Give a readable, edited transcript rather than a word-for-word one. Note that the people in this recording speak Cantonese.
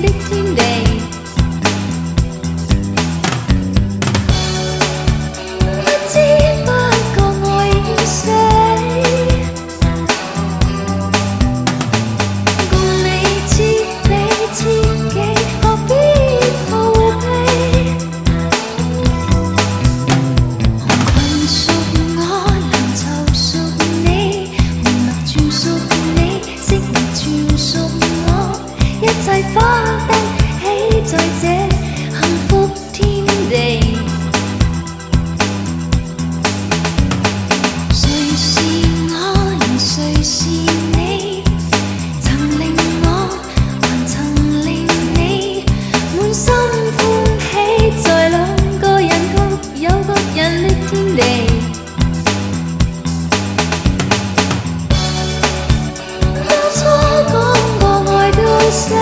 的天地。不知不覺愛已死，共你知彼知己，何必逃避？困屬我，能就屬你，換物轉屬你，色物轉屬我，一切花燈起在這幸福天地。誰是我，連誰是你？曾令我，還曾令你滿心歡喜，在兩個人各有各人的天地。當初講過愛到死。